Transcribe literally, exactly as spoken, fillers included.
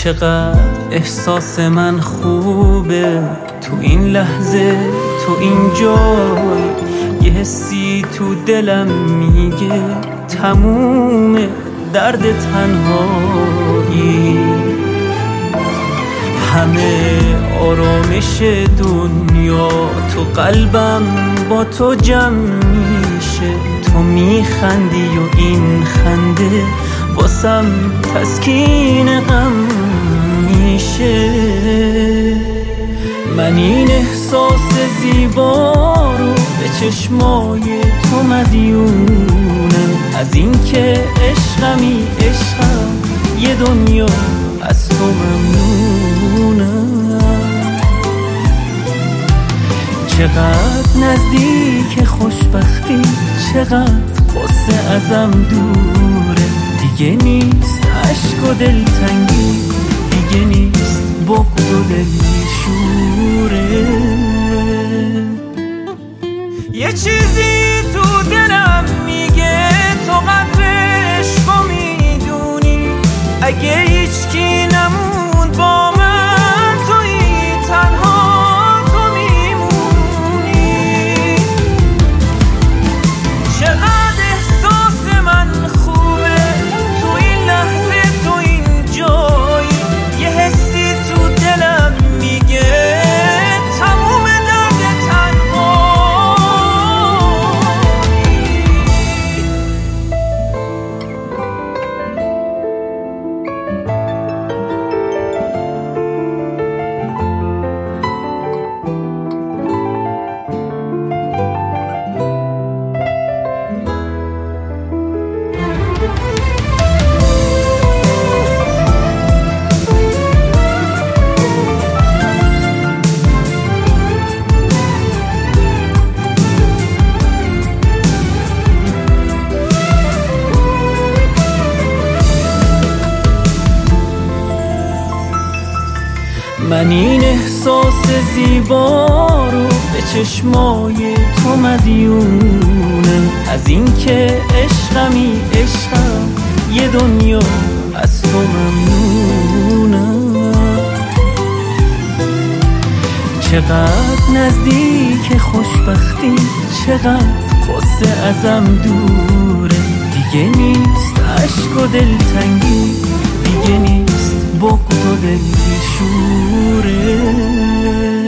چقدر احساس من خوبه تو این لحظه، تو این جای. یه حسی تو دلم میگه تموم درد تنهایی. همه آرامش دنیا تو قلبم با تو جمع میشه. تو میخندی و این خنده واسم تسکین غم میشه. من این احساس زیبا رو به چشمای تو مدیونم. از این که عشقمی عشقم، یه دنیا از تو ممنونم. چقدر نزدیک خوشبختی، چقدر قصه ازم دوره. دیگه نیست عشق و دلتنگی، دیگه نیست بغض و دلشوره. یه چیزی تو دلم میگه تو قدر عشقو میدونی. اگه هیچکی نموند با من، تویی تنها تو میمونی. چقدر احساس من خوبه تو این لحظه، تو این جایی. یه حسی تو دلم میگه تموم درد من این احساس زیبا رو به چشمای تو مدیونم. از این که عشقمی عشقم، یه دنیا از تو ممنونم. چقدر نزدیک خوشبختی، چقدر قصه ازم دوره. دیگه نیست عشق و دلتنگی، دیگه نیست بغض و دلشوره.